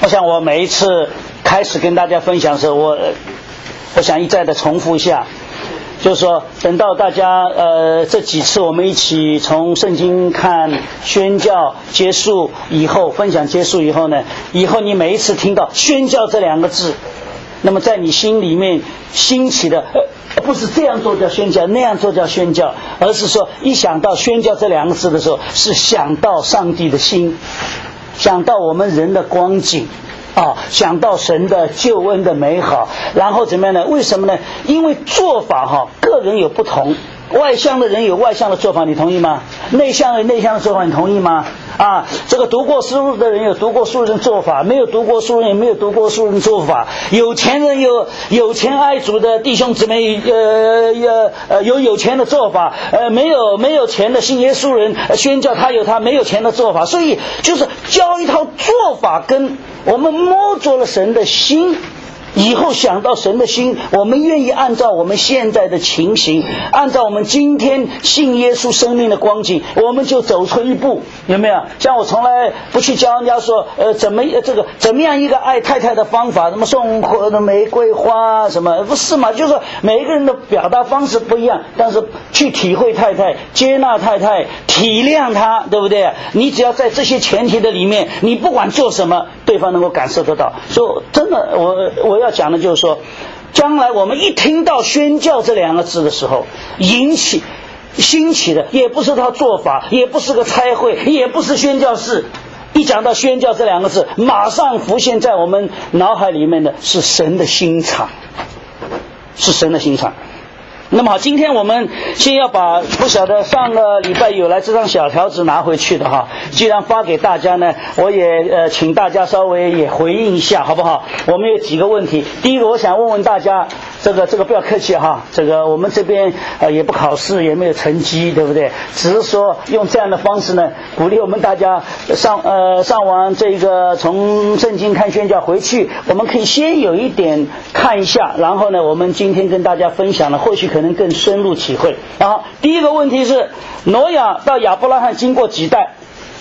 我想我每一次开始跟大家分享的时候，我想一再的重复一下，就是说等到大家这几次我们一起从圣经看宣教结束以后，分享结束以后呢，以后你每一次听到宣教这两个字，那么在你心里面兴起的不是这样做叫宣教，那样做叫宣教，而是说一想到宣教这两个字的时候，是想到上帝的心，想到我们人的光景想到神的救恩的美好，然后怎么样呢？为什么呢？因为做法个人有不同，外向的人有外向的做法，你同意吗？内向的内向的做法，你同意吗？这个读过书的人有读过书人做法，没有读过书人也没有读过书人做法，有钱人有有钱爱主的弟兄姊妹有有钱的做法，没有钱的信耶稣人宣教他有他没有钱的做法，所以就是教一套做法，跟我们摸着了神的心，以后想到神的心，我们愿意按照我们现在的情形，按照我们今天信耶稣生命的光景，我们就走出一步，有没有？像我从来不去教人家说怎么样一个爱太太的方法，什么送玫瑰花什么，不是嘛？就是说每一个人的表达方式不一样，但是去体会太太，接纳太太，体谅她，对不对？你只要在这些前提的里面，你不管做什么，对方能够感受得到。所以真的我要讲的就是说，将来我们一听到宣教这两个字的时候，兴起的也不是他做法，也不是个差会，也不是宣教士，一讲到宣教这两个字，马上浮现在我们脑海里面的是神的心肠，是神的心肠。那么好，今天我们先要把不晓得上个礼拜有来这张小条子拿回去的既然发给大家呢，我也请大家稍微也回应一下好不好？我们有几个问题。第一个我想问问大家，这个不要客气这个我们这边也不考试，也没有成绩，对不对？只是说用这样的方式呢，鼓励我们大家上完这个从圣经看宣教回去，我们可以先有一点看一下，然后呢我们今天跟大家分享了，或许可能更深入体会。第一个问题是，挪亚到亚伯拉罕经过几代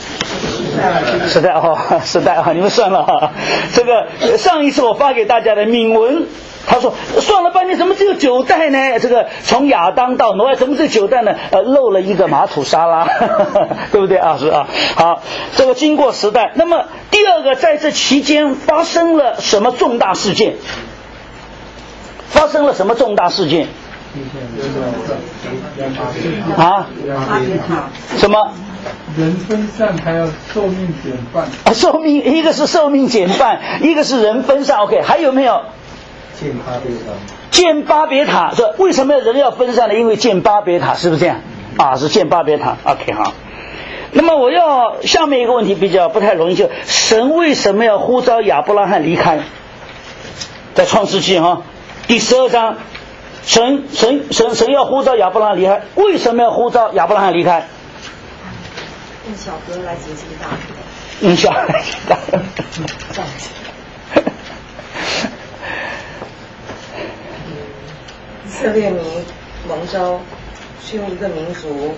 ？10代你们算了这个上一次我发给大家的铭文，他说算了半天怎么只有9代呢？这个从亚当到挪亚怎么只有9代呢？漏了一个马土沙拉对不对是好，这个经过10代。那么第二个，在这期间发生了什么重大事件？什么？ 人分散还有寿命减半一个是寿命减半，一个是人分散。 OK， 还有没有？建巴别塔是为什么人要分散呢？因为建巴别塔，是不是这样是建巴别塔。 OK 好。那么我要下面一个问题比较不太容易，就神为什么要呼召亚伯拉罕离开？在创世纪第12章，神要呼召亚伯拉罕离开，为什么要呼召亚伯拉罕离开？ 用小河来洁净大河。 用小河来洁净大河。 以色列民蒙召进入一个民族，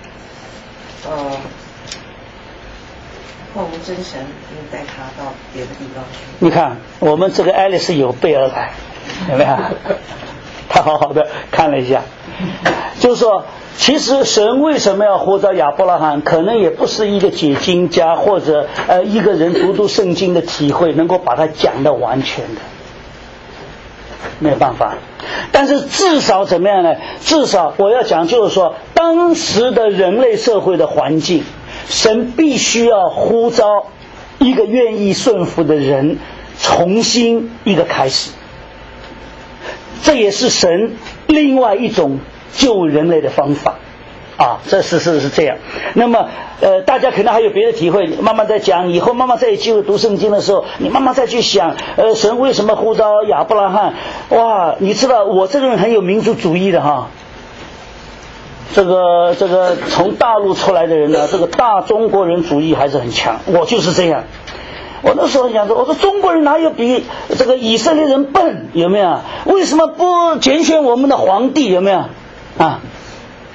奉真神带他到别的地方去。 你看，我们这个爱丽丝有备而来，有没有？他好好的看了一下，就是说其实神为什么要呼召亚伯拉罕，可能也不是一个解经家或者一个人读圣经的体会能够把它讲得完全的，没有办法。但是至少怎么样呢？至少我要讲就是说，当时的人类社会的环境，神必须要呼召一个愿意顺服的人，重新一个开始。这也是神另外一种救人类的方法这是这样。那么大家可能还有别的体会，慢慢在讲，以后慢慢再有机会读圣经的时候，你慢慢再去想神为什么呼召亚伯拉罕。哇，你知道我这个人很有民族主义的这个从大陆出来的人呢，这个大中国人主义还是很强，我就是这样。我那时候讲说，我说中国人哪有比这个以色列人笨，有没有？为什么不拣选我们的皇帝，有没有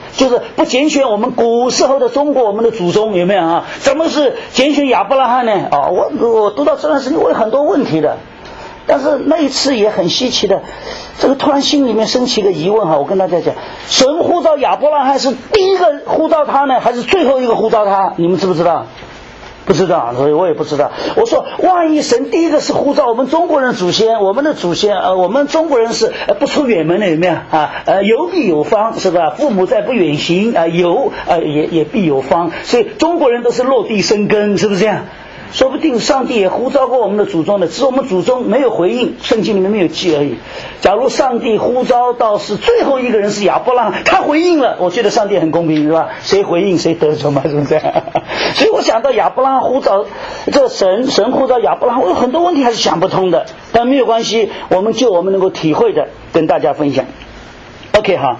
就是不拣选我们古时候的中国我们的祖宗，有没有啊？怎么是拣选亚伯拉罕呢？我读到这段时间我有很多问题的。但是那一次也很稀奇的，这个突然心里面升起一个疑问哈，我跟大家讲，神呼召亚伯拉罕是第一个呼召他呢，还是最后一个呼召他？你们知不知道？不知道，所以我也不知道。我说，万一神第一个是呼召我们中国人祖先，我们的祖先我们中国人是不出远门的，有没有啊？有必有方，是吧？父母在不远行也必有方，所以中国人都是落地生根，是不是这样？说不定上帝也呼召过我们的祖宗的，只是我们祖宗没有回应，圣经里面没有记而已。假如上帝呼召到是最后一个人是亚伯拉罕，他回应了，我觉得上帝很公平，是吧？谁回应谁得着嘛，是不是？所以我想到亚伯拉罕呼召这个神呼召亚伯拉罕，我有很多问题还是想不通的，但没有关系，我们就我们能够体会的跟大家分享。OK 哈，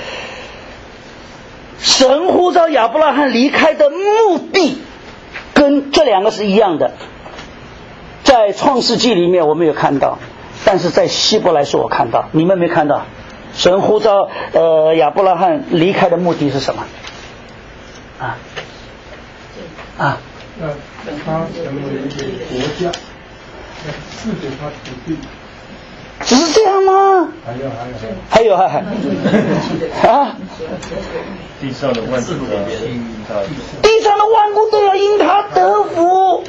神呼召亚伯拉罕离开的目的跟这两个是一样的，在创世纪里面我没有看到，但是在希伯来书我看到，你们没看到？神呼召亚伯拉罕离开的目的是什么？ 他成为一个国家，赐给他土地。 只是这样吗？还有啊！ 地上的万物地上的万物都要因他得福。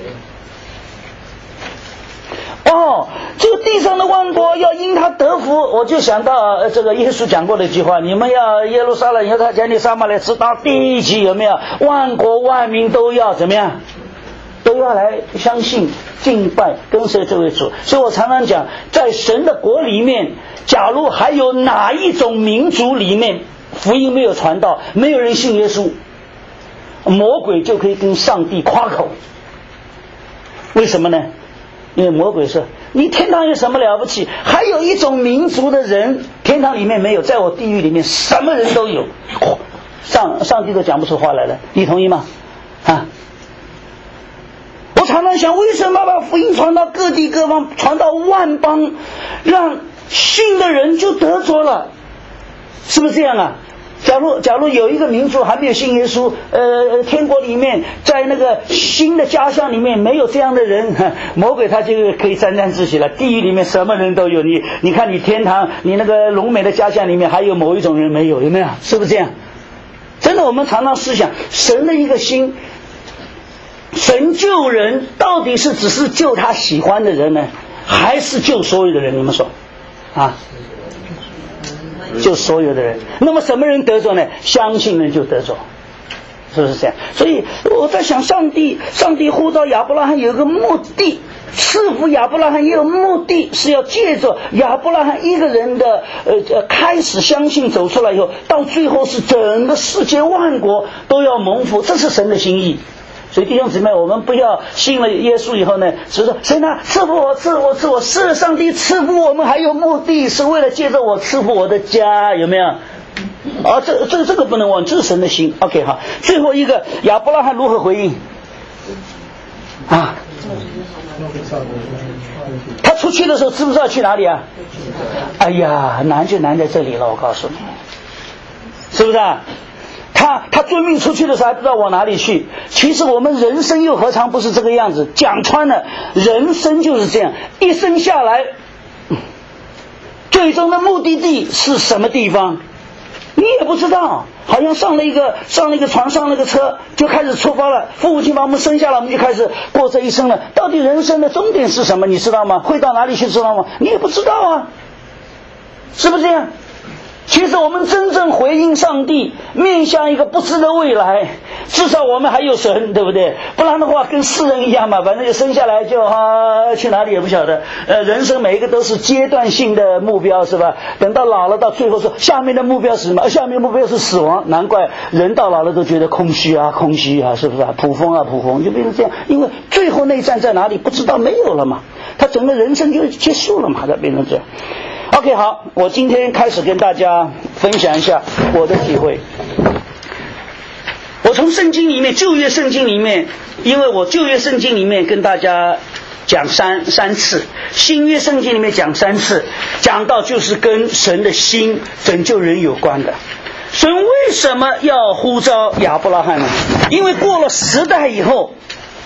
这个地上的万国要因他得福，我就想到这个耶稣讲过的一句话：你们要耶路撒冷、犹太加利撒玛利直到地极，有没有？万国万民都要怎么样？都要来相信、敬拜、跟随这位主。所以我常常讲，在神的国里面，假如还有哪一种民族里面福音没有传到，没有人信耶稣，魔鬼就可以跟上帝夸口。为什么呢？因为魔鬼说，你天堂有什么了不起？还有一种民族的人，天堂里面没有，在我地狱里面什么人都有，上帝都讲不出话来了。你同意吗？我常常想，为什么把福音传到各地各方，传到万邦，让信的人就得着了？是不是这样啊？假如有一个民族还没有信耶稣，天国里面在那个新的家乡里面没有这样的人，魔鬼他就可以沾沾自喜了。地狱里面什么人都有，你看你天堂，你那个荣美的家乡里面还有某一种人没有，有没有？是不是这样？真的，我们常常思想神的一个心，神救人到底是只是救他喜欢的人呢，还是救所有的人？你们说救所有的人。那么什么人得着呢？相信人就得着，是不是这样？所以我在想，上帝呼召亚伯拉罕有一个目的，赐福亚伯拉罕也有目的，是要借着亚伯拉罕一个人的开始相信走出来以后，到最后是整个世界万国都要蒙福，这是神的心意。所以弟兄姊妹，我们不要信了耶稣以后呢，只是说神啊赐福我，是上帝赐福我们，还有目的是为了借着我赐福我的家，有没有？这个不能忘，这是神的心。OK 好，最后一个亚伯拉罕如何回应他出去的时候知不知道去哪里啊？哎呀，难就难在这里了，我告诉你，是不是啊？他遵命出去的时候还不知道往哪里去。其实我们人生又何尝不是这个样子？讲穿了，人生就是这样，一生下来，最终的目的地是什么地方，你也不知道。好像上了一个船，上了个车，就开始出发了。父母亲把我们生下来，我们就开始过这一生了。到底人生的终点是什么？你知道吗？会到哪里去知道吗？你也不知道啊，是不是这样？其实我们真正回应上帝，面向一个不知的未来，至少我们还有神，对不对？不然的话跟世人一样嘛，反正就生下来就去哪里也不晓得。人生每一个都是阶段性的目标，是吧？等到老了，到最后说下面的目标是什么？下面的目标是死亡。难怪人到老了都觉得空虚啊，是不是啊？普风就变成这样，因为最后那一站在哪里不知道，没有了嘛，他整个人生就结束了嘛，它变成这样。OK 好，我今天开始跟大家分享一下我的体会。我从圣经里面，旧约圣经里面，因为我旧约圣经里面跟大家讲三次，新约圣经里面讲3次，讲到就是跟神的心拯救人有关的。 神为什么要呼召亚伯拉罕呢？因为过了时代以后，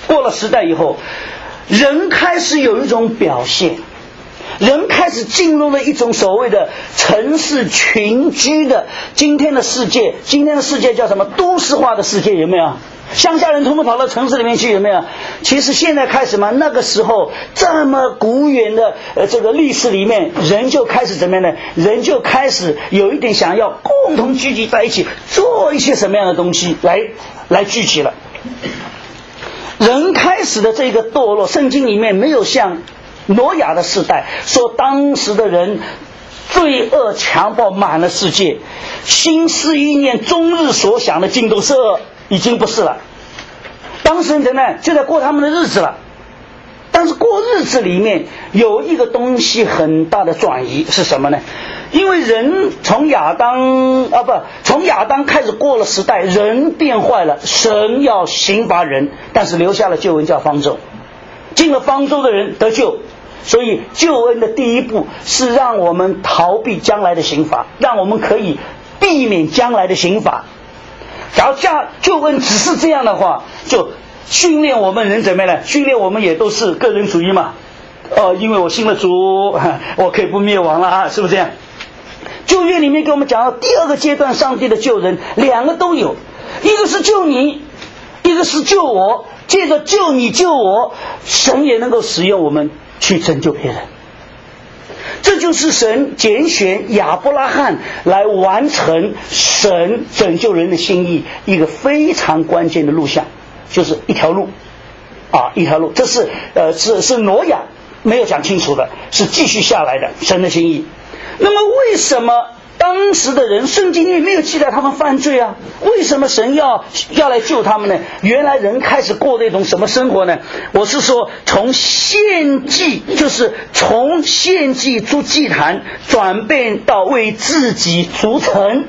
人开始有一种表现，人开始进入了一种所谓的城市群居的今天的世界叫什么？都市化的世界，有没有？乡下人通通跑到城市里面去，有没有？其实现在开始嘛，那个时候这么古远的这个历史里面，人就开始怎么样呢？人就开始有一点想要共同聚集在一起，做一些什么样的东西来聚集了。人开始的这个堕落，圣经里面没有像挪亚的时代说当时的人罪恶强暴满了世界，心思意念终日所想的尽都是恶，已经不是了。当时人呢就在过他们的日子了，但是过日子里面有一个东西很大的转移，是什么呢？因为人从亚当开始过了时代，人变坏了，神要刑罚人，但是留下了救恩叫方舟，进了方舟的人得救。所以救恩的第一步是让我们逃避将来的刑罚，让我们可以避免将来的刑罚。假如救恩只是这样的话，就训练我们人怎么样呢？训练我们也都是个人主义嘛。因为我信了主，我可以不灭亡了啊，是不是这样？旧约里面给我们讲到第二个阶段，上帝的救人两个都有，一个是救你，一个是救我。借着救你救我，神也能够使用我们去拯救别人。这就是神拣选亚伯拉罕来完成神拯救人的心意一个非常关键的路向，就是一条路一条路。这是挪亚没有讲清楚的，是继续下来的神的心意。那么为什么当时的人圣经里没有记载他们犯罪啊？为什么神要来救他们呢？原来人开始过那种什么生活呢？我是说从献祭，就是从献祭筑祭坛转变到为自己筑城。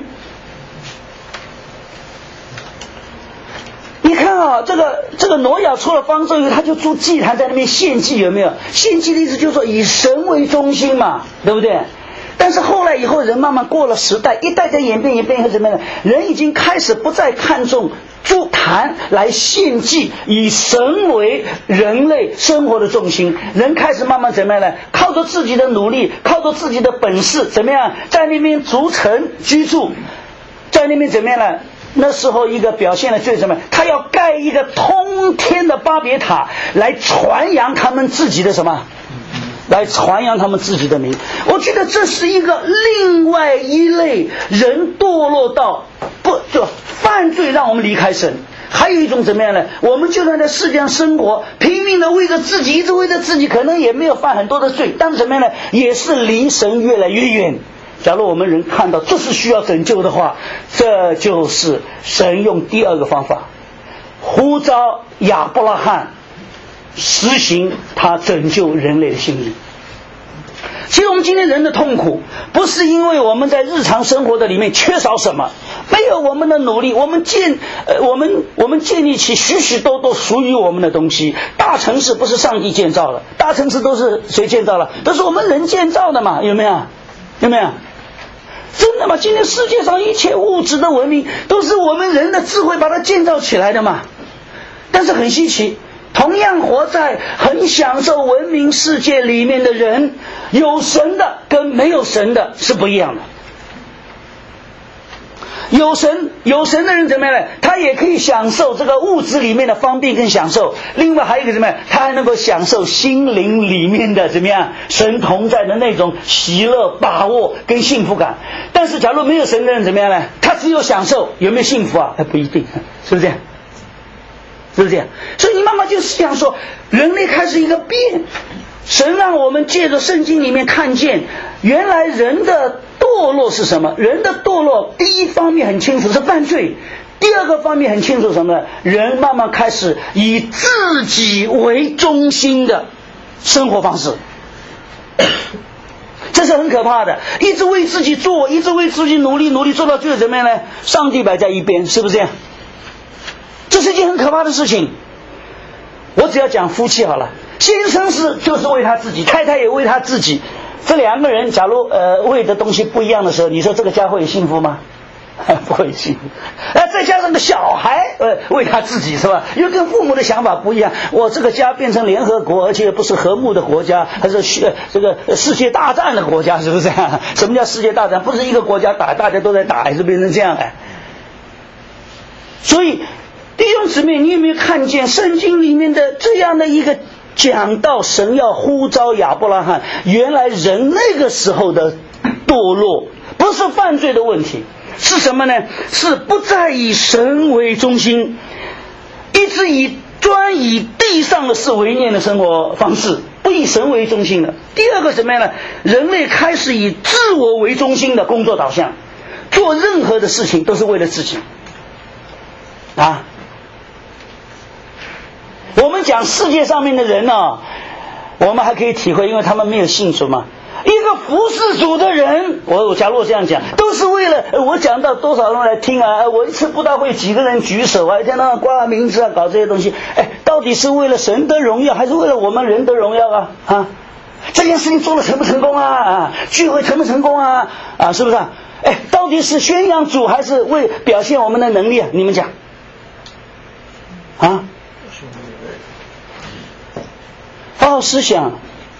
你看啊，这个挪亚出了方舟以后，他就筑祭坛在那边献祭，有没有？献祭的意思就是说以神为中心嘛，对不对？但是后来以后，人慢慢过了时代，一代代演变以后怎么样？人已经开始不再看重筑坛来献祭，以神为人类生活的重心。人开始慢慢怎么样呢？靠着自己的努力，靠着自己的本事，怎么样在那边筑城居住，在那边怎么样呢？那时候一个表现的最什么？他要盖一个通天的巴别塔来传扬他们自己的什么？来传扬他们自己的名。我觉得这是一个另外一类人堕落到就犯罪让我们离开神。还有一种怎么样呢？我们就算在世界上生活，拼命的为着自己，一直为着自己，可能也没有犯很多的罪，但是怎么样呢？也是离神越来越远。假如我们人看到这是需要拯救的话，这就是神用第二个方法呼召亚伯拉罕实行他拯救人类的心意。其实我们今天人的痛苦不是因为我们在日常生活的里面缺少什么，没有我们的努力，我们建立起许许多多属于我们的东西。大城市不是上帝建造的，大城市都是谁建造的？都是我们人建造的嘛，有没有？真的吗？今天世界上一切物质的文明都是我们人的智慧把它建造起来的嘛。但是很稀奇，同样活在很享受文明世界里面的人，有神的跟没有神的是不一样的。有神的人怎么样呢？他也可以享受这个物质里面的方便跟享受，另外还有一个怎么样？他还能够享受心灵里面的怎么样？神同在的那种喜乐、把握跟幸福感。但是假如没有神的人怎么样呢？他只有享受，有没有幸福啊？还不一定，是不是这样？是不是这样？所以你慢慢就是这样说，人类开始一个变。神让我们借着圣经里面看见，原来人的堕落是什么？人的堕落第一方面很清楚是犯罪，第二个方面很清楚什么呢？人慢慢开始以自己为中心的生活方式。这是很可怕的，一直为自己做，一直为自己努力做到最后怎么样呢？上帝摆在一边，是不是这样？这是一件很可怕的事情。我只要讲夫妻好了，先生就是为他自己，太太也为他自己，这两个人假如为的东西不一样的时候，你说这个家会有幸福吗？ 不会幸福。再加上个小孩，为他自己是吧？因为跟父母的想法不一样，我这个家变成联合国，而且不是和睦的国家，还是这个世界大战的国家，是不是这样？什么叫世界大战？不是一个国家打，大家都在打，还是变成这样哎？所以弟兄姊妹，你有没有看见圣经里面的这样的一个讲到神要呼召亚伯拉罕，原来人那个时候的堕落不是犯罪的问题，是什么呢？是不再以神为中心，一直专以地上的事为念的生活方式，不以神为中心的。第二个什么样呢？人类开始以自我为中心的工作导向，做任何的事情都是为了自己啊。我们讲世界上面的人我们还可以体会，因为他们没有信主嘛。一个服侍主的人，我假如这样讲，都是为了我讲到多少人来听啊，我一次布道会几个人举手啊，一天到晚挂名字啊，搞这些东西，到底是为了神的荣耀，还是为了我们人的荣耀啊？这件事情做了成不成功啊？聚会成不成功啊？是不是啊？到底是宣扬主，还是为表现我们的能力啊？你们讲啊？好好思想。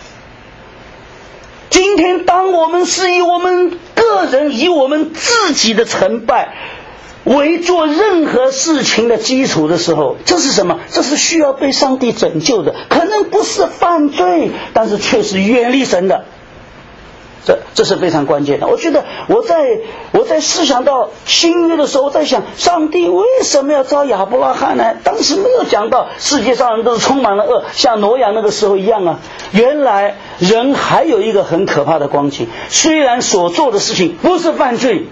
今天当我们是以我们个人以我们自己的成败为做任何事情的基础的时候，这是什么？这是需要被上帝拯救的，可能不是犯罪，但是却是远离神的。这是非常关键的。我觉得我在思想到新约的时候，在想上帝为什么要召亚伯拉罕呢？当时没有讲到世界上人都是充满了恶，像挪亚那个时候一样啊。原来人还有一个很可怕的光景，虽然所做的事情不是犯罪，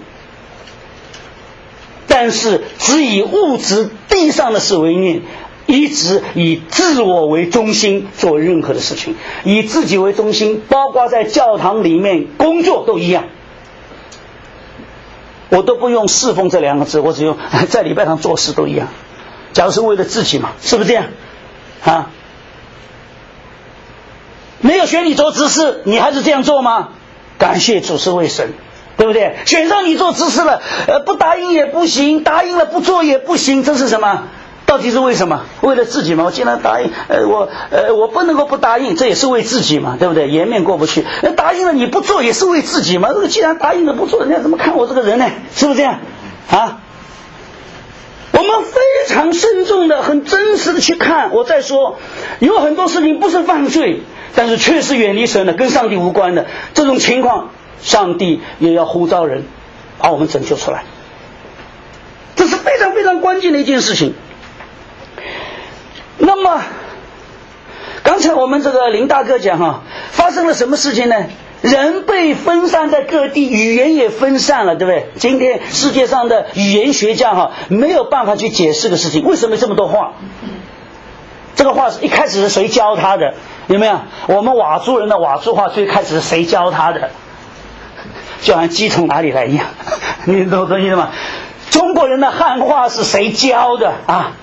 但是只以物质地上的事为念，一直以自我为中心做任何的事情，以自己为中心，包括在教堂里面工作都一样。我都不用侍奉这两个字，我只用在礼拜上做事都一样。假如是为了自己嘛，是不是这样啊？没有选你做执事，你还是这样做吗？感谢主是为神，对不对？选上你做执事了，不答应也不行，答应了不做也不行，这是什么？到底是为什么？为了自己嘛。我既然答应，我不能够不答应，这也是为自己嘛，对不对？颜面过不去。答应了你不做也是为自己嘛。这个既然答应了不做，人家怎么看我这个人呢？是不是这样啊？我们非常慎重的、很真实的去看。我再说，有很多事情不是犯罪，但是确实远离神的，跟上帝无关的这种情况，上帝也要呼召人把我们拯救出来。这是非常非常关键的一件事情。那么刚才我们这个林大哥讲发生了什么事情呢？人被分散在各地，语言也分散了，对不对？今天世界上的语言学家没有办法去解释个事情，为什么这么多话？这个话是一开始是谁教他的？有没有？我们佤族人的佤族话最开始是谁教他的？就好像鸡从哪里来一样，你懂我意思吗？中国人的汉话是谁教的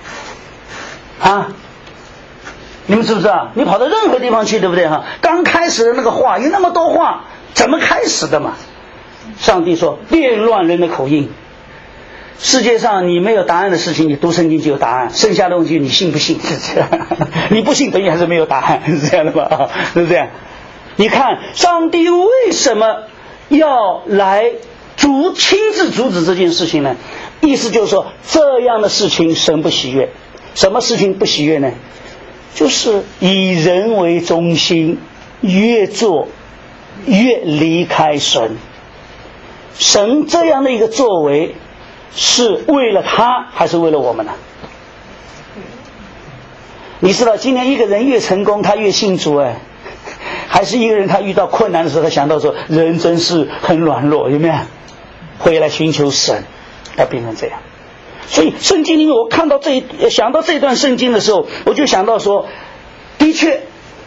你们知不知道？你跑到任何地方去，对不对刚开始的那个话有那么多话，怎么开始的嘛？上帝说变乱人的口音。世界上你没有答案的事情，你读圣经就有答案，剩下的问题你信不信是这样。你不信等于还是没有答案，是这样的吧？是不是这样？你看上帝为什么要来亲自阻止这件事情呢？意思就是说这样的事情神不喜悦。什么事情不喜悦呢？就是以人为中心，越做越离开神。神这样的一个作为是为了他还是为了我们呢？你知道今天一个人越成功他越信主还是一个人他遇到困难的时候他想到说人真是很软弱，有没有？回来寻求神，要变成这样。所以圣经里面我看到想到这段圣经的时候，我就想到说，的确，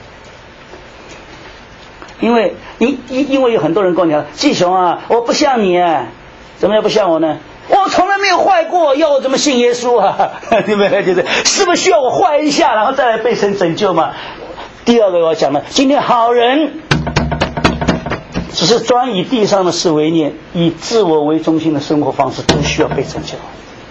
因为有很多人跟我讲，季雄我不像你怎么样不像我呢？我从来没有坏过，要我怎么信耶稣对不对？是不是需要我坏一下，然后再来被神拯救嘛？第二个我要讲的，今天好人只是专以地上的事为念，以自我为中心的生活方式都需要被拯救。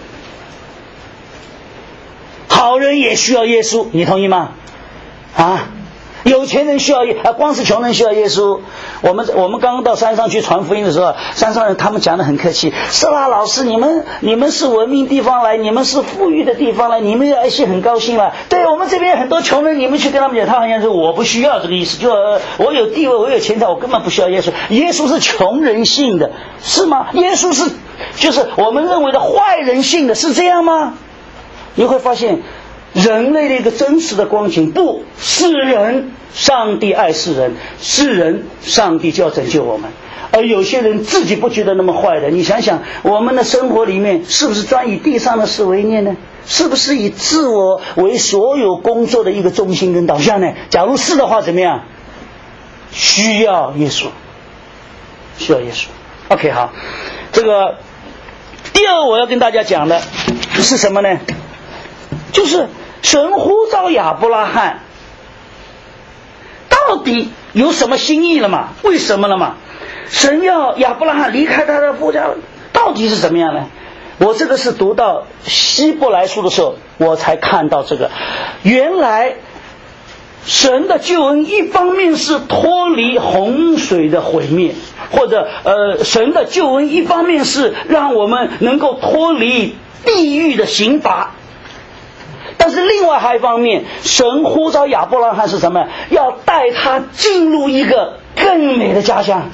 好人也需要耶稣，你同意吗？有钱人需要光是穷人需要耶稣。我们刚刚到山上去传福音的时候，山上人他们讲得很客气，是啦，老师你们是文明地方来，你们是富裕的地方来，你们要一些很高兴了。对，我们这边很多穷人，你们去跟他们讲，他好像说我不需要这个意思，就我有地位，我有钱财，我根本不需要耶稣。耶稣是穷人性的，是吗？耶稣是就是我们认为的坏人性的，是这样吗？你会发现人类的一个真实的光景，不是人，上帝爱世人，是人，上帝就要拯救我们。而有些人自己不觉得那么坏的，你想想我们的生活里面是不是专以地上的事为念呢？是不是以自我为所有工作的一个中心跟导向呢？假如是的话，怎么样？需要耶稣，需要耶稣。 OK， 好，这个第二我要跟大家讲的是什么呢？就是神呼召亚伯拉罕到底有什么心意了嘛？为什么了嘛？神要亚伯拉罕离开他的父家，到底是怎么样呢？我这个是读到希伯来书的时候我才看到这个，原来神的救恩一方面是脱离洪水的毁灭，或者神的救恩一方面是让我们能够脱离地狱的刑罚，但是另外还一方面，神呼召亚伯拉罕是什么？要带他进入一个更美的家乡。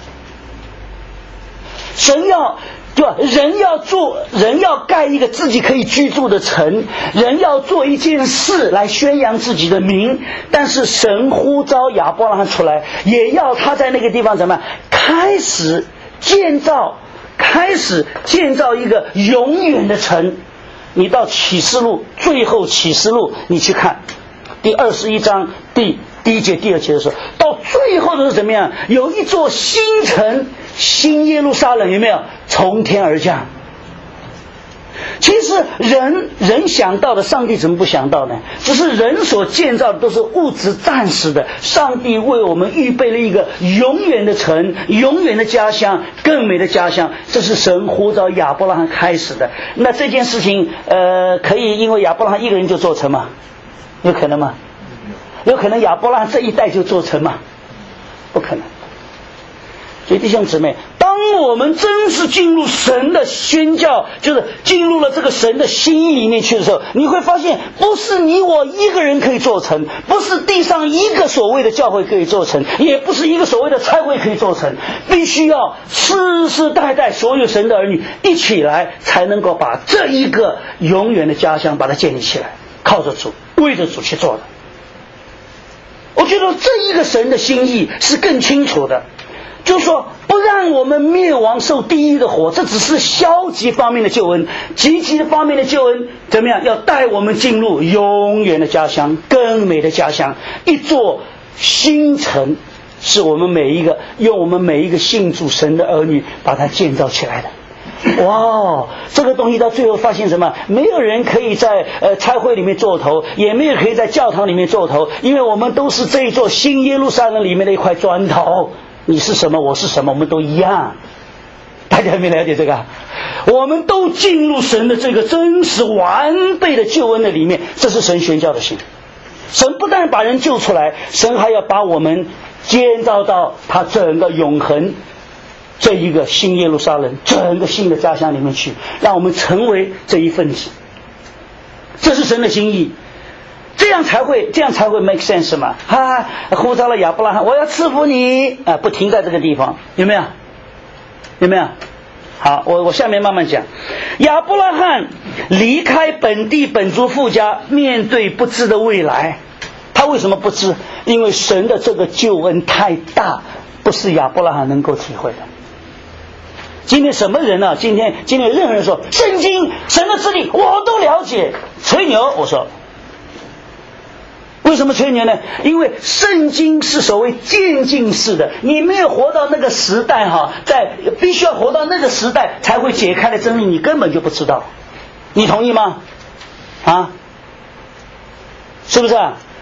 神要对吧？人要盖一个自己可以居住的城，人要做一件事来宣扬自己的名，但是神呼召亚伯拉罕出来，也要他在那个地方怎么开始建造一个永远的城。你到启示录，最后启示录你去看第21章第1节第2节的时候，到最后的是怎么样？有一座新城，新耶路撒冷，有没有从天而降？其实人想到的，上帝怎么不想到呢？只是人所建造的都是物质暂时的，上帝为我们预备了一个永远的城，永远的家乡，更美的家乡。这是神呼召亚伯拉罕开始的。那这件事情可以因为亚伯拉罕一个人就做成吗？有可能吗？有可能亚伯拉罕这一代就做成吗？不可能。所以弟兄姊妹，当我们真是进入神的宣教，就是进入了这个神的心意里面去的时候，你会发现不是你我一个人可以做成，不是地上一个所谓的教会可以做成，也不是一个所谓的差会可以做成，必须要世世代代所有神的儿女一起来，才能够把这一个永远的家乡把它建立起来，靠着主，为着主去做的。我觉得这一个神的心意是更清楚的，就是说不让我们灭亡受地狱的火，这只是消极方面的救恩。积极方面的救恩怎么样？要带我们进入永远的家乡，更美的家乡，一座新城，是我们每一个用我们每一个信主神的儿女把它建造起来的。哇，这个东西到最后发现什么？没有人可以在差会里面做头，也没有人可以在教堂里面做头，因为我们都是这一座新耶路撒冷里面的一块砖头。你是什么，我是什么，我们都一样。大家有没有了解这个？我们都进入神的这个真实完备的救恩的里面，这是神宣教的心。神不但把人救出来，神还要把我们建造到他整个永恒这一个新耶路撒冷，整个新的家乡里面去，让我们成为这一份子。这是神的心意。这样才会 make sense 嘛？呼召了亚伯拉罕，我要赐福你不停在这个地方，有没有？有没有？好，我下面慢慢讲。亚伯拉罕离开本地本族父家，面对不知的未来。他为什么不知？因为神的这个救恩太大，不是亚伯拉罕能够体会的。今天什么人啊？今天有任何人说圣经神的旨意我都了解，吹牛。我说为什么吹牛呢？因为圣经是所谓渐进式的，你没有活到那个时代必须要活到那个时代才会解开的真理，你根本就不知道。你同意吗？是不是啊？从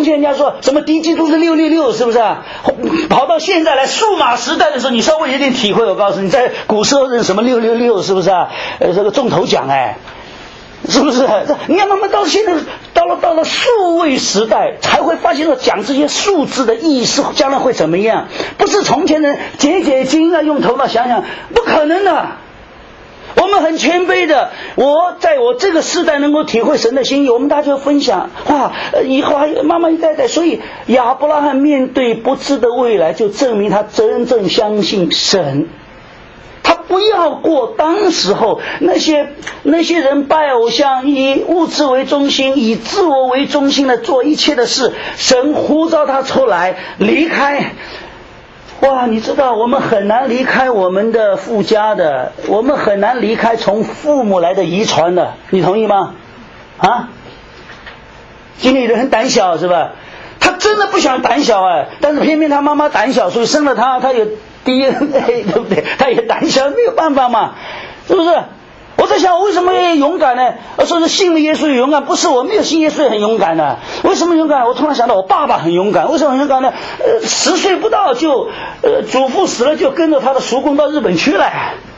前人家说什么敌基督是666，是不是啊？跑到现在来数码时代的时候，你稍微有点体会，我告诉你，在古时候是什么666，是不是啊？这个中头奖是不是？你看慢慢到现在，到了数位时代，才会发现讲这些数字的意思，将来会怎么样？不是从前人解经啊，用头脑想想，不可能的。我们很谦卑的，在我这个世代能够体会神的心意，我们大家就分享。哇，以后还慢慢一代代，所以亚伯拉罕面对不知的未来，就证明他真正相信神。他不要过当时候那些人拜偶像，以物质为中心，以自我为中心的做一切的事。神呼召他出来离开。哇，你知道我们很难离开我们的父家的，我们很难离开从父母来的遗传的，你同意吗？啊？今天有人很胆小是吧？他真的不想胆小但是偏偏他妈妈胆小，所以生了他有DNA， 对不对？他也胆小，没有办法嘛，是不是？我在想，为什么要勇敢呢？说是信了耶稣勇敢，不是我没有信耶稣也很勇敢的。为什么勇敢？我突然想到，我爸爸很勇敢。为什么很勇敢呢？10岁不到就祖父死了，就跟着他的叔公到日本去了。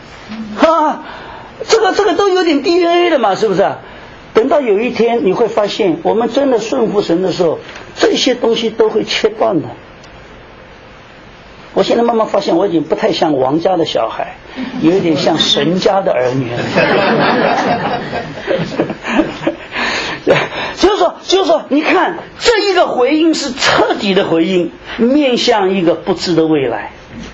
这个都有点 DNA 的嘛，是不是？等到有一天你会发现，我们真的顺服神的时候，这些东西都会切断的。我现在慢慢发现，我已经不太像王家的小孩，有一点像神家的儿女。就是说，你看这一个回应是彻底的回应，面向一个不知的未来。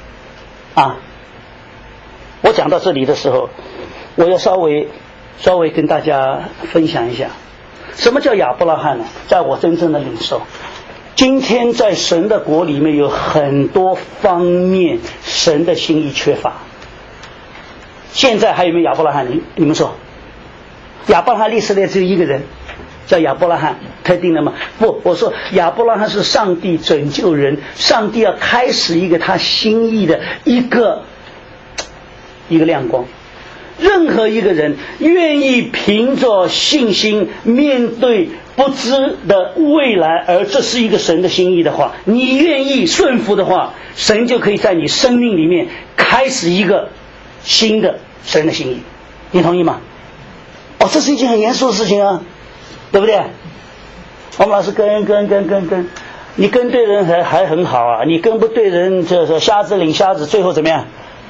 我讲到这里的时候，我要稍微跟大家分享一下，什么叫亚伯拉罕呢？在我真正的领受。今天在神的国里面有很多方面神的心意缺乏。现在还有没有亚伯拉罕？你们说，亚伯拉罕历史里只有一个人叫亚伯拉罕，特定的吗？不，我说亚伯拉罕是上帝拯救人，上帝要开始一个他心意的一个亮光。任何一个人愿意凭着信心面对不知的未来，而这是一个神的心意的话，你愿意顺服的话，神就可以在你生命里面开始一个新的神的心意。你同意吗？这是一件很严肃的事情对不对？我们老是跟，你跟对人还很好你跟不对人，这瞎子领瞎子，最后怎么样？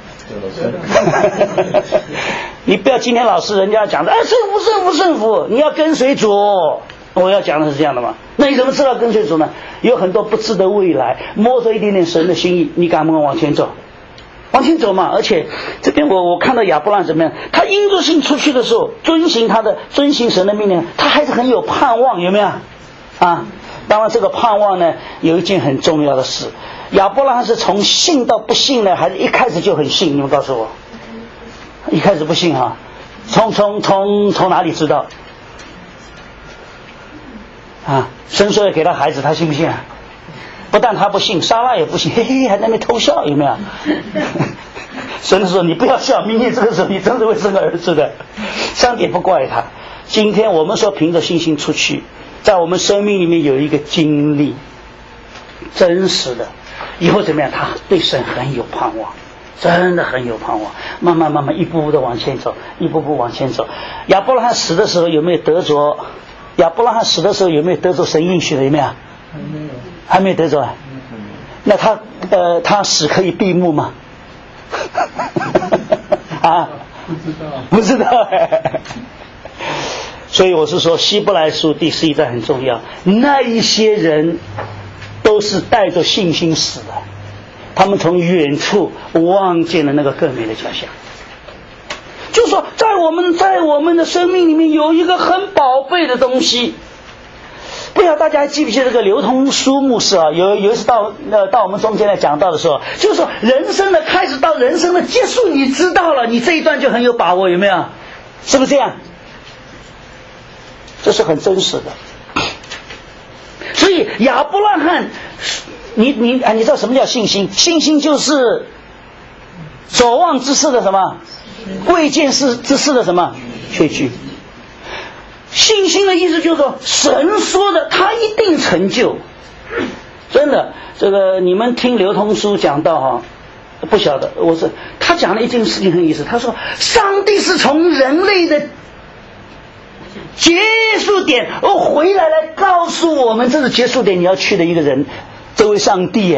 你不要今天老师人家讲的顺服，你要跟随主。我要讲的是这样的嘛？那你怎么知道跟随主呢？有很多不知的未来，摸着一点点神的心意，你敢不敢往前走？往前走嘛！而且这边我看到亚伯拉罕怎么样？他因着信出去的时候，遵行神的命令，他还是很有盼望，有没有？当然这个盼望呢，有一件很重要的事。亚伯拉罕是从信到不信呢，还是一开始就很信？你们告诉我，一开始不信从哪里知道？神说要给他孩子，他信不信不但他不信，莎拉也不信，嘿嘿，还在那边偷笑，有没有？神说你不要笑，明天这个时候你真的会生个儿子的。上帝不怪他。今天我们说凭着信心出去，在我们生命里面有一个经历，真实的，以后怎么样？他对神很有盼望，真的很有盼望，慢慢一步步的往前走，一步步往前走。亚伯拉罕死的时候有没有得着？亚伯拉罕死的时候有没有得着神应许的？有没有？还没有得着那他死可以闭目吗？不知道所以我是说希伯来书第11章很重要，那一些人都是带着信心死的，他们从远处望见了那个更美的家乡。就是说在我们的生命里面有一个很宝贝的东西。不知道大家还记不记得这个刘通书牧师有一次到我们中间来讲道的时候，就是说人生的开始到人生的结束，你知道了，你这一段就很有把握，有没有？是不是这样？这是很真实的。所以亚伯拉罕，你知道什么叫信心？信心就是所望之事的什么？未见之事的什么？确据。信心的意思就是说，神说的他一定成就， 真的，这个你们听刘通书讲到哈，不晓得，他讲了一件事情很有意思，他说上帝是从人类的结束点回来告诉我们，这是结束点你要去的一个人，这位上帝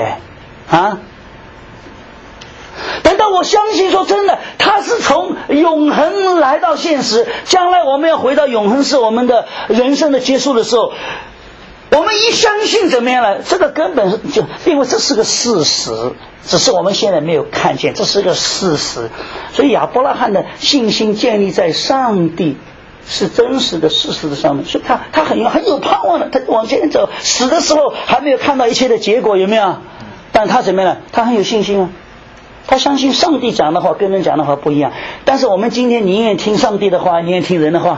但当我相信说真的，他是从永恒来到现实，将来我们要回到永恒是我们的人生的结束的时候，我们一相信怎么样了？这个根本就因为这是个事实，只是我们现在没有看见，这是个事实。所以亚伯拉罕的信心建立在上帝是真实的事实的上面，所以他很有盼望的，他往前走，死的时候还没有看到一切的结果，有没有？但他怎么样了？他很有信心啊。他相信上帝讲的话跟人讲的话不一样，但是我们今天宁愿听上帝的话，宁愿听人的话，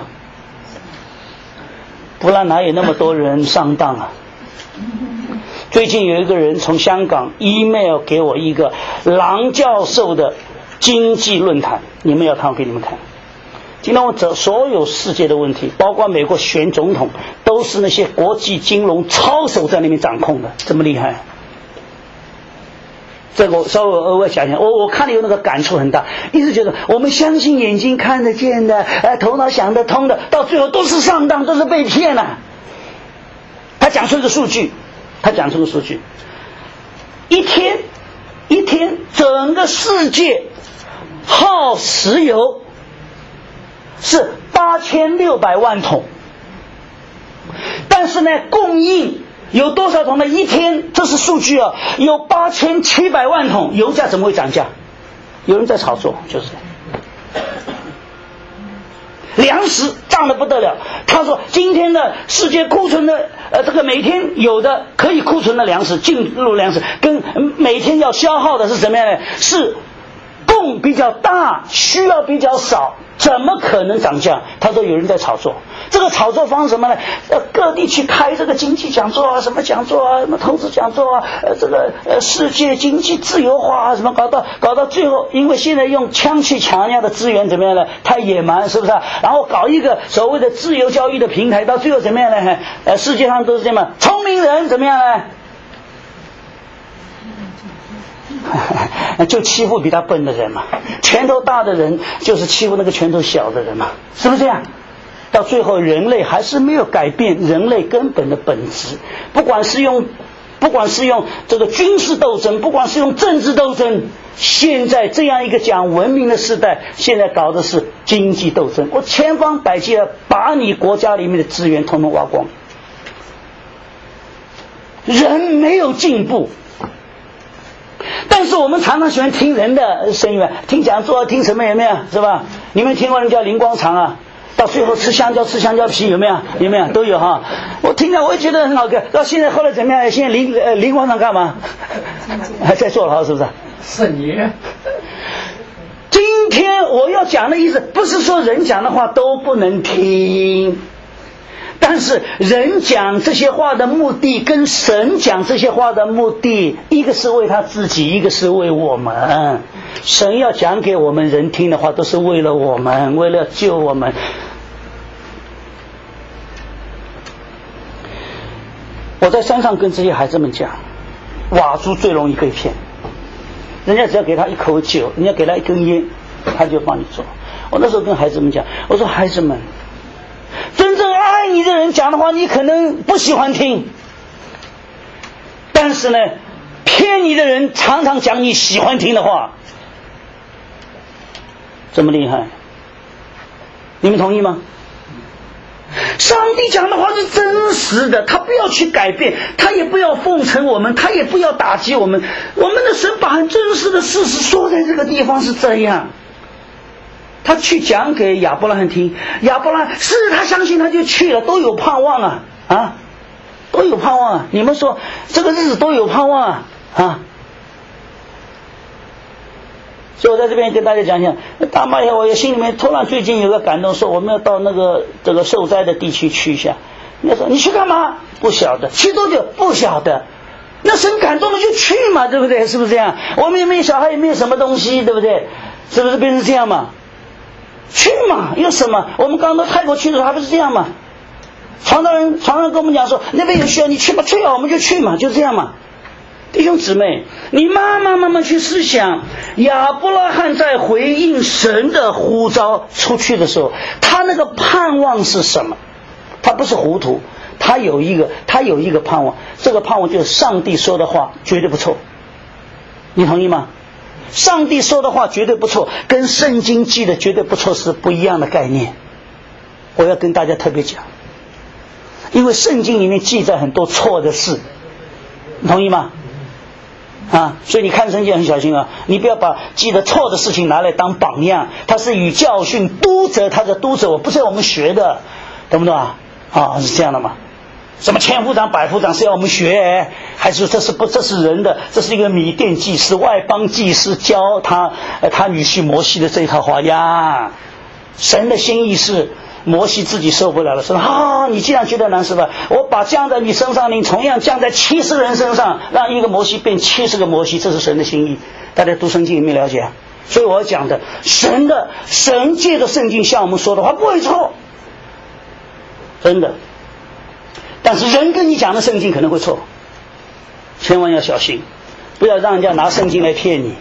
不然哪有那么多人上当啊？最近有一个人从香港 email 给我一个郎教授的经济论坛，你们要看我给你们看。今天我找所有世界的问题，包括美国选总统，都是那些国际金融操手在那边掌控的，这么厉害。这个我稍微额外讲一下，我看了有那个感触很大，一直觉得我们相信眼睛看得见的，头脑想得通的，到最后都是上当，都是被骗了。他讲出一个数据，一天整个世界耗石油是8600万桶，但是呢，供应有多少桶呢？一天，这是数据啊，有8700万桶，油价怎么会涨价？有人在炒作，就是粮食涨得不得了。他说今天的世界库存的这个每天有的可以库存的粮食，进入粮食跟每天要消耗的是怎么样呢？是供比较大，需要比较少，怎么可能涨价？他说有人在炒作，这个炒作方式什么呢？各地去开这个经济讲座啊，什么讲座啊，什么投资讲座啊，这个世界经济自由化啊，什么搞到最后，因为现在用枪去抢人家的资源怎么样呢？太野蛮，是不是？然后搞一个所谓的自由交易的平台，到最后怎么样呢？世界上都是这样，聪明人怎么样呢？就欺负比他笨的人嘛，拳头大的人就是欺负那个拳头小的人嘛，是不是这样？到最后人类还是没有改变人类根本的本质，不管是用这个军事斗争，不管是用政治斗争，现在这样一个讲文明的时代，现在搞的是经济斗争，我千方百计的把你国家里面的资源统统挖光，人没有进步。但是我们常常喜欢听人的声音，听讲座，听什么有没有？是吧？你们听过人叫灵光堂啊？到最后吃香蕉皮有没有？有没有？都有哈。我听着我也觉得很好看。到现在后来怎么样？现在灵光堂干嘛？还在做好是不是？ 圣爷。 今天我要讲的意思，不是说人讲的话都不能听。但是人讲这些话的目的跟神讲这些话的目的，一个是为他自己，一个是为我们。神要讲给我们人听的话都是为了我们，为了救我们。我在山上跟这些孩子们讲，瓦猪最容易被骗，人家只要给他一口酒，人家给他一根烟，他就帮你做。我那时候跟孩子们讲，我说孩子们，真正爱你的人讲的话你可能不喜欢听，但是呢，骗你的人常常讲你喜欢听的话，这么厉害，你们同意吗？上帝讲的话是真实的，他不要去改变，他也不要奉承我们，他也不要打击我们。我们的神把很真实的事实说在这个地方是这样，他去讲给亚伯拉罕听，亚伯拉罕是他相信他就去了，都有盼望啊，都有盼望啊！你们说这个日子都有盼望啊！所以我在这边跟大家讲讲，大妈呀，我也心里面突然最近有个感动，说我们要到这个受灾的地区去一下。你说你去干嘛？不晓得。去多久？不晓得。那神感动了就去嘛，对不对？是不是这样？我们也没有小孩，也没有什么东西，对不对？是不是变成这样嘛？去嘛，有什么？我们刚到泰国去的时候还不是这样嘛？常常跟我们讲说那边有需要你去嘛，去啊，我们就去嘛，就这样嘛。 弟兄姊妹，你慢慢去思想，亚伯拉罕在回应神的呼召出去的时候，他那个盼望是什么？他不是糊涂，他有一个盼望，这个盼望就是上帝说的话绝对不错。你同意吗？上帝说的话绝对不错，跟圣经记的绝对不错是不一样的概念。我要跟大家特别讲，因为圣经里面记载很多错的事，你同意吗？所以你看圣经很小心啊，你不要把记得错的事情拿来当榜样，它是与教训督责，它的督责我不是要我们学的，懂不懂啊？是这样的吗？什么千夫长百夫长是要我们学，还是这是人的？这是一个米甸祭司外邦祭司教他女婿摩西的这一套话呀。神的心意是摩西自己受不了了，说你既然觉得难是吧，我把降在你身上，你同样降在70个人身上，让一个摩西变70个摩西，这是神的心意。大家读圣经有没有了解？所以我要讲的，神借着圣经向我们说的话不会错，真的。但是人跟你讲的圣经可能会错，千万要小心，不要让人家拿圣经来骗你。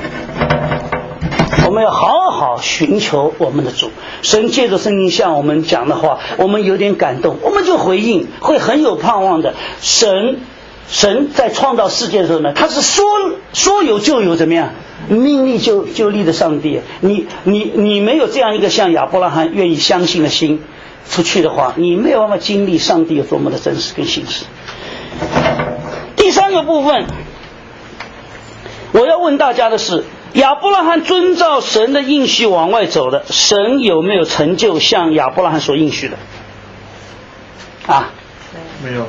我们要好好寻求我们的主，神借着圣经向我们讲的话，我们有点感动，我们就回应，会很有盼望的。神在创造世界的时候呢，他是说有就有，怎么样？命立就立的上帝。你没有这样一个像亚伯拉罕愿意相信的心出去的话，你没有办法经历上帝有多么的真实跟信实。第三个部分，我要问大家的是，亚伯拉罕遵照神的应许往外走的，神有没有成就像亚伯拉罕所应许的？ 没有。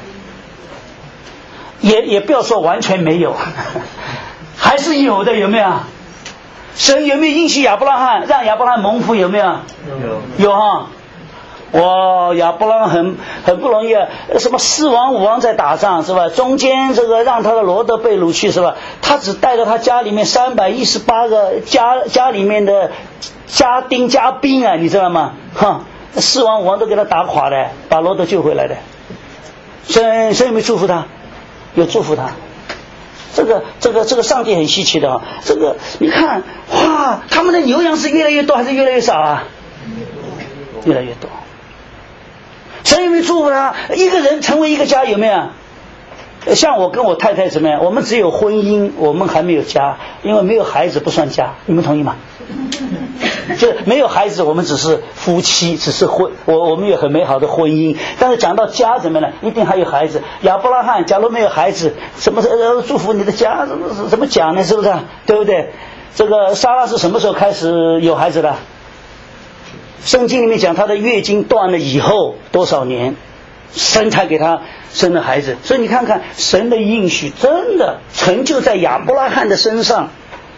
也不要说完全没有，还是有的，有没有？神有没有应许亚伯拉罕让亚伯拉罕蒙福？有没有？有哈。亚伯拉罕很不容易啊，什么4王5王在打仗是吧？中间这个让他的罗德被掳去是吧？他只带着他家里面318个家里面的家丁家兵啊，你知道吗？4王5王都给他打垮的，把罗德救回来的。神有没有祝福他？有祝福他。这个上帝很稀奇的这个你看他们的牛羊是越来越多还是越来越少啊？越来越多。神有没有祝福他？一个人成为一个家，有没有？像我跟我太太怎么样？我们只有婚姻，我们还没有家，因为没有孩子不算家，你们同意吗？就没有孩子，我们只是夫妻，只是我们有很美好的婚姻。但是讲到家怎么呢？一定还有孩子。亚伯拉罕假如没有孩子，什么祝福你的家？怎么讲呢？是不是？对不对？这个撒拉是什么时候开始有孩子的？圣经里面讲她的月经断了以后多少年，神才给她生了孩子。所以你看看神的应许真的成就在亚伯拉罕的身上。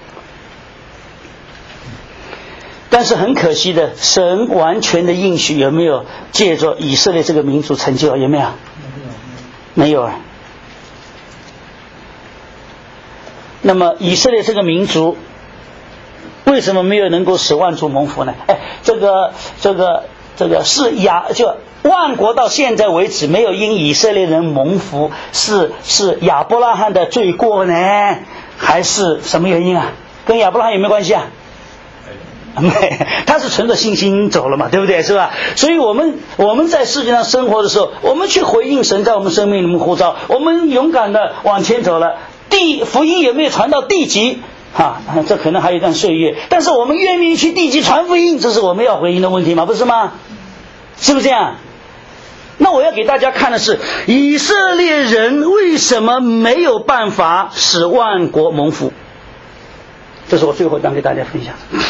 但是很可惜的，神完全的应许有没有借着以色列这个民族成就？有没有？没有啊。那么以色列这个民族为什么没有能够使万族蒙福呢？这个是就万国到现在为止没有因以色列人蒙福，是亚伯拉罕的罪过呢，还是什么原因啊？跟亚伯拉罕有没有关系啊？他是存着信心走了嘛，对不对？是吧？所以我们在世界上生活的时候，我们去回应神在我们生命里面呼召，我们勇敢的往前走了。福音有没有传到地极？这可能还有一段岁月，但是我们愿意去地极传福音，这是我们要回应的问题吗？不是吗？是不是这样？那我要给大家看的是，以色列人为什么没有办法使万国蒙福？这是我最后想给大家分享的。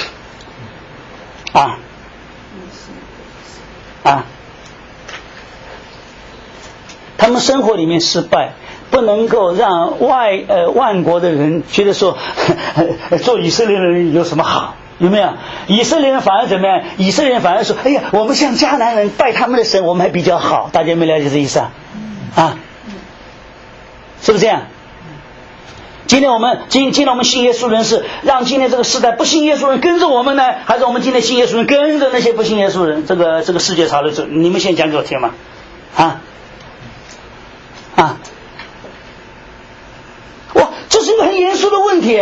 他们生活里面失败，不能够让万国的人觉得说做以色列人有什么好，有没有？以色列人反而怎么样？以色列人反而说，哎呀，我们像迦南人拜他们的神，我们还比较好。大家有没有了解这意思是不是这样？今天我们信耶稣人是让今天这个时代不信耶稣人跟着我们呢，还是我们今天信耶稣人跟着那些不信耶稣人？这个世界潮流，你们先讲给我听嘛。 个很严肃的问题。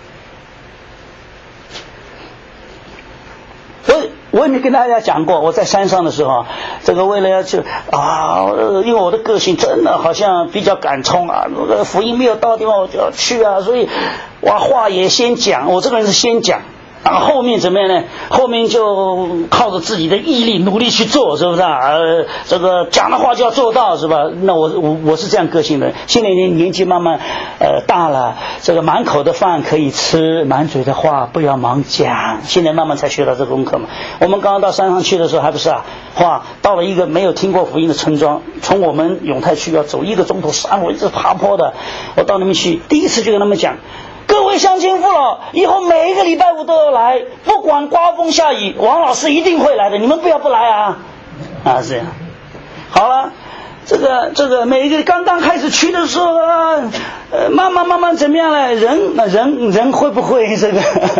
我也没跟大家讲过，我在山上的时候，这个为了要去因为我的个性真的好像比较敢冲啊，福音没有到地方我就要去啊，所以话也先讲，我这个人是先讲。后面怎么样呢？后面就靠着自己的毅力努力去做，是不是啊？这个讲的话就要做到，是吧？那我是这样个性的。现在年纪慢慢大了，这个满口的饭可以吃，满嘴的话不要忙讲。现在慢慢才学到这个功课嘛。我们刚刚到山上去的时候还不是啊？到了一个没有听过福音的村庄，从我们永泰区要走1个钟头山路，一直爬坡的。我到那边去，第一次就跟他们讲。各位乡亲父老，以后每一个礼拜五都要来，不管刮风下雨，王老师一定会来的，你们不要不来啊！是这样。好了，这个每一个刚刚开始去的时候慢慢怎么样呢？人会不会这个？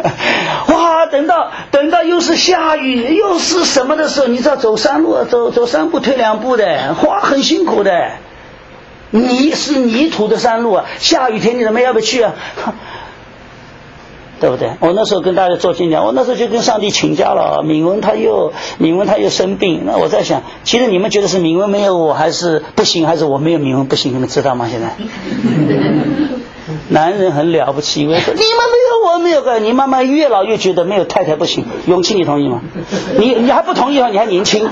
等到又是下雨又是什么的时候，你知道走山路走3步退2步的，很辛苦的。是泥土的山路啊，下雨天你怎么要不去啊？对不对？我那时候跟大家做演讲，我那时候就跟上帝请假了。敏文他又生病，那我在想，其实你们觉得是敏文没有我还是不行，还是我没有敏文不行？你们知道吗？现在男人很了不起，因为说你们没有我没有，你慢慢越老越觉得没有太太不行。永清，你同意吗？你还不同意啊？你还年轻。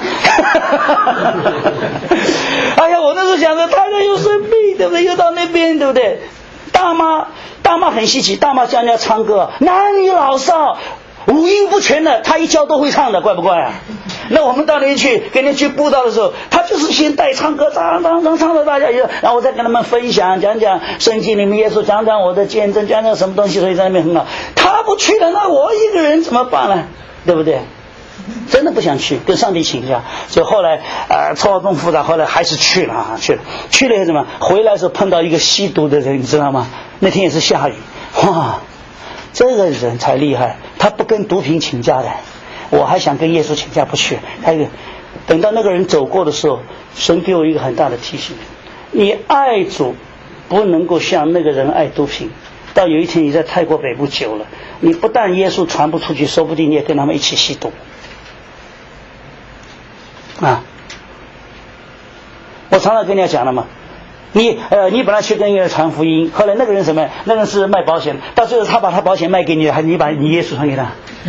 哎呀，我那时候想着太太又生病，对不对？又到那边，对不对？大妈很稀奇，大妈教人家唱歌，男女老少五音不全的，她一教都会唱的，怪不怪啊？那我们到那边去跟人去布道的时候，他就是先带唱歌，唱到大家以后，然后我再跟他们分享，讲圣经里面耶稣，讲我的见证，讲什么东西，所以在那边很好。他不去了，那我一个人怎么办呢？对不对？真的不想去，跟上帝请假。所以后来错综复杂，后来还是去了以后怎么回来的时候碰到一个吸毒的人，你知道吗？那天也是下雨，这个人才厉害，他不跟毒品请假的。我还想跟耶稣请假不去，等到那个人走过的时候，神给我一个很大的提醒：你爱主不能够像那个人爱毒品。到有一天你在泰国北部久了，你不但耶稣传不出去，说不定你也跟他们一起吸毒我常常跟人家讲了嘛，你本来去跟一个人传福音，后来那个人什么？那个人是卖保险，到最后他把他保险卖给你，还你把你耶稣传给他。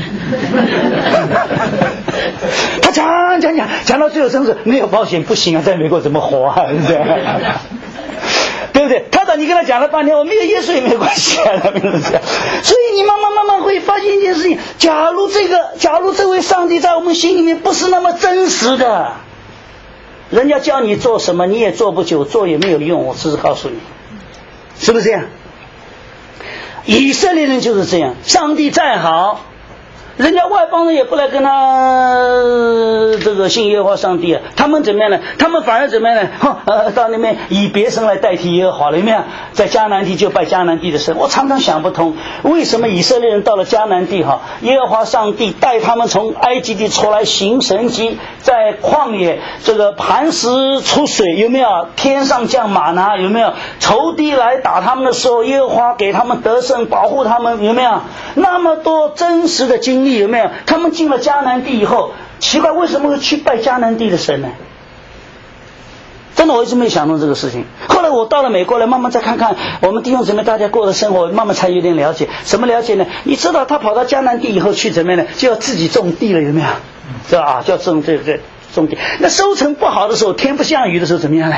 他讲到最后真是没有保险不行啊，在美国怎么活啊？是不是？对不对？你跟他讲了半天，我没有耶稣也没有关系啊，所以你慢慢会发现一件事情：假如这位上帝在我们心里面不是那么真实的，人家叫你做什么你也做不久，做也没有用。我只是告诉你，是不是这样？以色列人就是这样，上帝再好，人家外邦人也不来跟他这个信耶和华上帝啊，他们怎么样呢？他们反而怎么样呢？到那边以别神来代替耶和华了，有没有？在迦南地就拜迦南地的神。我常常想不通，为什么以色列人到了迦南地耶和华上帝带他们从埃及地出来行神迹，在旷野这个磐石出水，有没有？天上降玛拿，有没有？仇敌来打他们的时候，耶和华给他们得胜，保护他们，有没有？那么多真实的经历，有没有？他们进了迦南地以后，奇怪为什么会去拜迦南地的神呢？真的我一直没想通这个事情。后来我到了美国来，慢慢再看看我们弟兄姊妹大家过的生活，慢慢才有点了解。什么了解呢？你知道他跑到迦南地以后去怎么样呢？就要自己种地了，有没有？是吧？就要种地。那收成不好的时候，天不下雨的时候怎么样呢？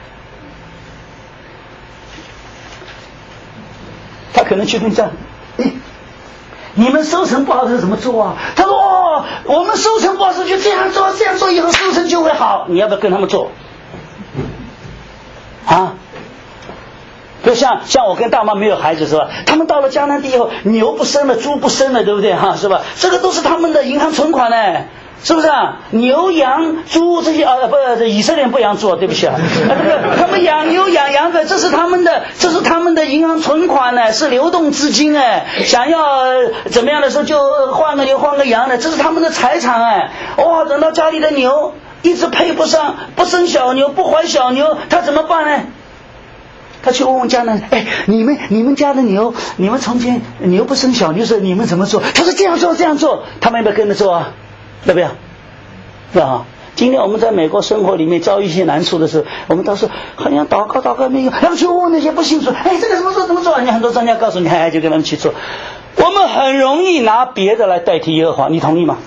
他可能去跟这你们收成不好的时候怎么做啊？他说我们收成不好的时候就这样做以后收成就会好。你要不要跟他们做就像我跟大妈没有孩子是吧？他们到了迦南地以后，牛不生了，猪不生了，对不对是吧？这个都是他们的银行存款呢，是不是啊？牛羊猪这些以色列人不养猪，对不起他们养牛养羊的，这是他们的银行存款呢，是流动资金想要怎么样的时候就换个牛换个羊的，这是他们的财产等到家里的牛一直配不上，不生小牛不怀小牛，他怎么办呢？ 他去问问家人，哎，你们家的牛，你们从前牛不生小牛时你们怎么做？他说这样做这样做，他们要不要跟着做啊？要不要？是吧？今天我们在美国生活里面遭遇一些难处的时候，我们都是好像祷告没有，然后去问那些不信主，哎，这个怎么做？人家很多专家告诉你，哎，就跟他们去做。我们很容易拿别的来代替耶和华，你同意吗？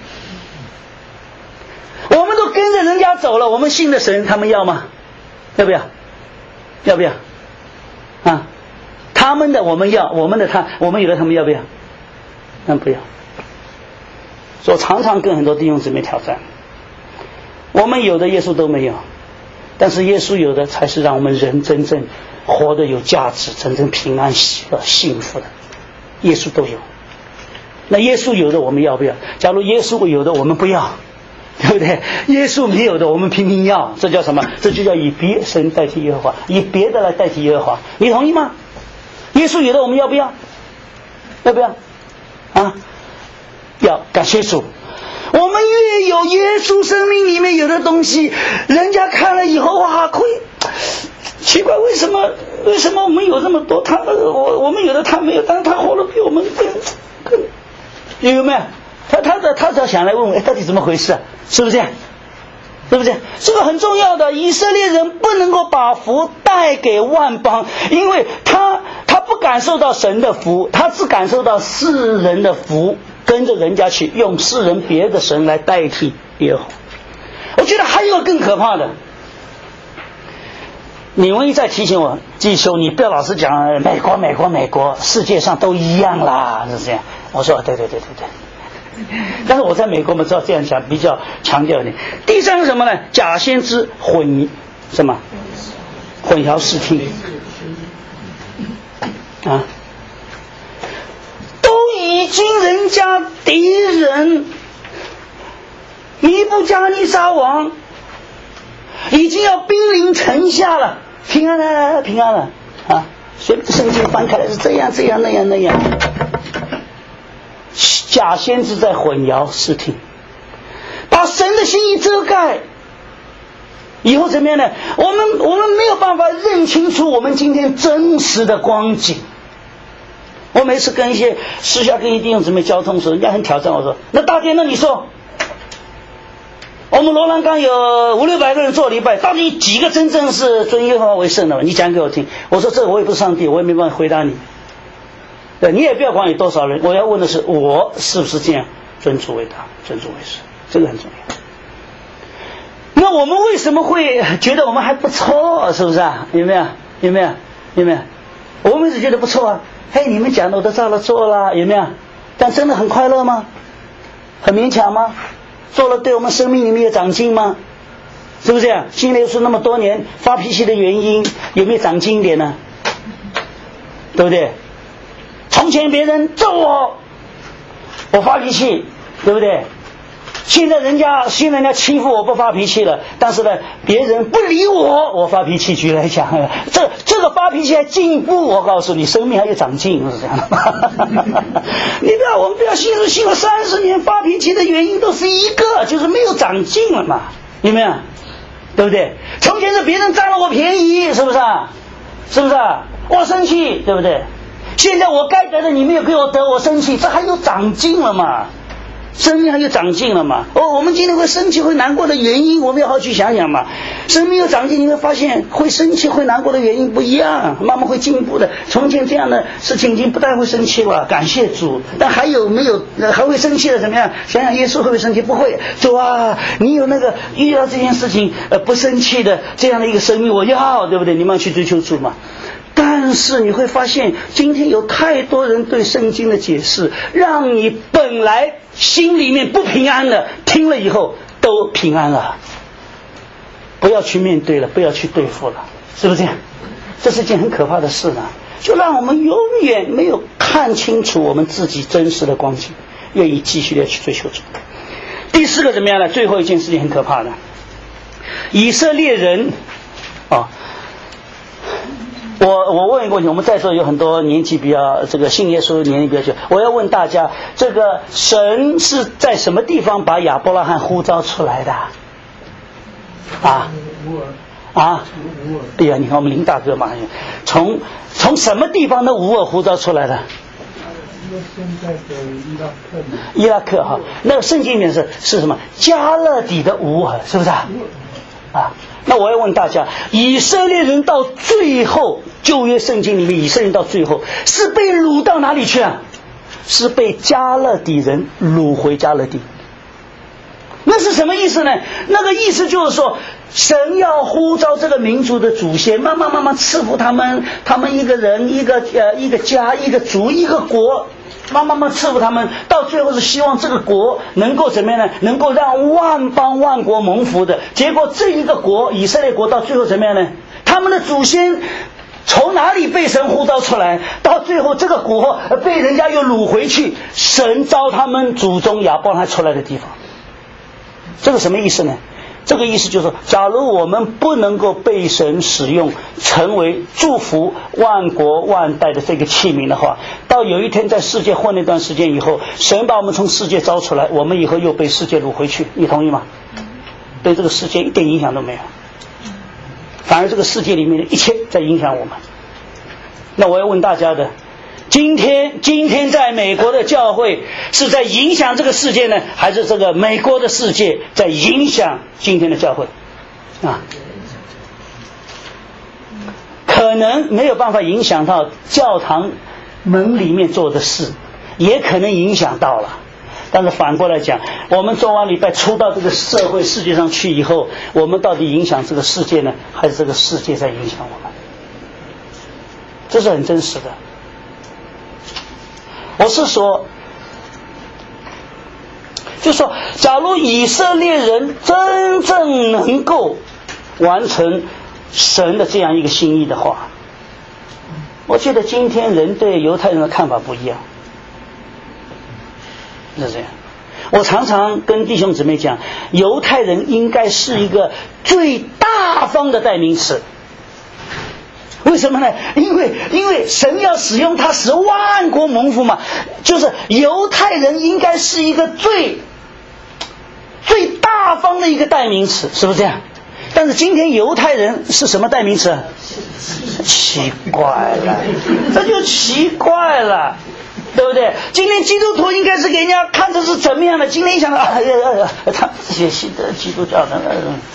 我们都跟着人家走了，我们信的神他们要吗？要不要？要不要？啊，他们的我们要，我们的我们有的他们要不要？那不要。所以我常常跟很多弟兄姊妹挑战，我们有的耶稣都没有，但是耶稣有的才是让我们人真正活得有价值、真正平安、喜乐、幸福的。耶稣都有，那耶稣有的我们要不要？假如耶稣有的我们不要，对不对？耶稣没有的我们拼命要，这叫什么？这就叫以别神代替耶和华，以别的来代替耶和华。你同意吗？耶稣有的我们要不要？要不要？啊，要，感谢主。我们越有耶稣生命里面有的东西，人家看了以后哇，奇怪，为什么我们有这么多，我们有的他没有，但是他活得比我们更有没有？他只要想来问我，哎，到底怎么回事啊？是不是这样？对不对？这个很重要的，以色列人不能够把福带给万邦，因为他不感受到神的福，他只感受到世人的福，跟着人家去用世人别的神来代替耶和华。我觉得还有更可怕的，你们一再提醒我，季修，你不要老是讲美国，世界上都一样啦，是这样。我说对。但是我在美国我们知道这样讲比较强调一点。第三个什么呢？假先知混淆视听啊，都已经人家敌人尼布加尼撒王已经要兵临城下了，平安了啊！所以圣经翻开来是这样那样。假先知在混淆视听，把神的心意遮盖，以后怎么样呢？我们没有办法认清楚我们今天真实的光景。我每次跟一些私下跟一些弟兄姊妹交通的时候，人家很挑战我说，那大爹，那你说我们罗兰冈有500-600个人做礼拜，到底几个真正是尊耶和华为圣的？你讲给我听。我说这我也不是上帝，我也没办法回答你。对，你也不要管有多少人，我要问的是我是不是这样尊主为大，尊主为圣，这个很重要。那我们为什么会觉得我们还不错？是不是啊？有没有？我们只觉得不错啊。嘿，你们讲的我都照了做了，有没有？但真的很快乐吗？很勉强吗？做了对我们生命里面有长进吗？是不是这样？信耶稣那么多年，发脾气的原因有没有长进一点呢？对不对？从前别人揍我发脾气，对不对？现在人家欺负我不发脾气了，但是呢，别人不理我发脾气。举来讲，这个发脾气还进一步，我告诉你，生命还有长进，是这样的。我们不要信了30年，发脾气的原因都是一个，就是没有长进了嘛，有没有？对不对？从前是别人占了我便宜，是不是啊？我生气，对不对？现在我该得的你没有给我得，我生气，这还有长进了嘛？生命还有长进了嘛？我们今天会生气会难过的原因，我们要好好去想想嘛。生命有长进，你会发现会生气会难过的原因不一样，慢慢会进步的。从前这样的事情已经不太会生气了，感谢主。但还有没有还会生气的怎么样？想想耶稣会不会生气？不会。主啊，你有那个遇到这件事情不生气的这样的一个生命，我要，对不对？你们要去追求主嘛。但是你会发现今天有太多人对圣经的解释，让你本来心里面不平安的，听了以后都平安了。不要去面对了，不要去对付了，是不是这样？这是件很可怕的事呢，就让我们永远没有看清楚我们自己真实的光景，愿意继续的去追求主。第四个怎么样呢？最后一件事情很可怕的，以色列人我问一个问题，我们在座有很多年纪比较信耶稣年纪比较久，我要问大家，这个神是在什么地方把亚伯拉罕呼召出来的？ 啊？哎呀，你看我们林大哥嘛，从什么地方的乌尔呼召出来的？ 现在的伊拉克哈，那个圣经里面是什么？加勒底的乌尔，是不是啊？啊，那我要问大家，以色列人到最后，旧约圣经里面以色列人到最后是被掳到哪里去啊？是被加勒底人掳回加勒底。那是什么意思呢？那个意思就是说，神要呼召这个民族的祖先，慢慢赐福他们一个人一个家一个族一个国，慢慢赐福他们，到最后是希望这个国能够怎么样呢？能够让万邦万国蒙福的。结果这一个国以色列国到最后怎么样呢？他们的祖先从哪里被神呼召出来？到最后这个国被人家又掳回去，神召他们祖宗亚伯拉罕出来的地方。这个什么意思呢？这个意思就是说，假如我们不能够被神使用成为祝福万国万代的这个器皿的话，到有一天在世界混了一段时间以后，神把我们从世界招出来，我们以后又被世界掳回去，你同意吗？对这个世界一点影响都没有，反而这个世界里面的一切在影响我们。那我要问大家的，今天在美国的教会是在影响这个世界呢，还是这个美国的世界在影响今天的教会啊？可能没有办法影响到教堂门里面做的事，也可能影响到了，但是反过来讲，我们做完礼拜出到这个社会世界上去以后，我们到底影响这个世界呢，还是这个世界在影响我们？这是很真实的。我是说，就是说，假如以色列人真正能够完成神的这样一个心意的话，我觉得今天人对犹太人的看法不一样，是这样。我常常跟弟兄姊妹讲，犹太人应该是一个最大方的代名词。为什么呢？因为神要使用他使万国蒙福嘛，就是犹太人应该是一个最大方的一个代名词，是不是这样？但是今天犹太人是什么代名词？奇怪了，这就奇怪了，对不对？今天基督徒应该是给人家看着是怎么样的？今天一想到，他这些新的基督教的，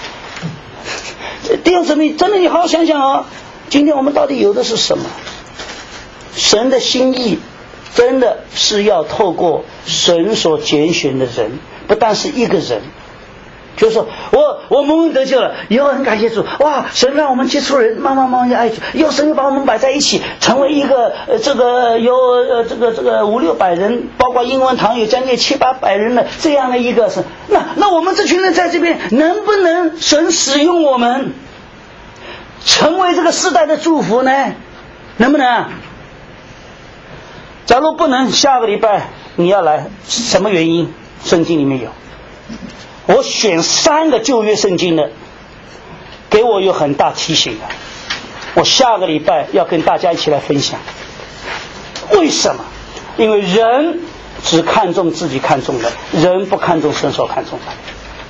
弟兄姊妹，真的你好好想想哦。今天我们到底有的是什么？神的心意真的是要透过神所拣选的人，不但是一个人，就是说我蒙恩得救了，以后很感谢主，哇，神让我们接触人，慢慢就爱主，以后神又把我们摆在一起，成为一个这个有这个500-600人，包括英文堂有将近700-800人的这样的一个神。那我们这群人在这边，能不能神使用我们？成为这个世代的祝福呢？能不能？假如不能，下个礼拜你要来，什么原因？圣经里面有，我选3个旧约圣经的，给我有很大提醒的。我下个礼拜要跟大家一起来分享。为什么？因为人只看重自己看重的，人不看重神所看重的，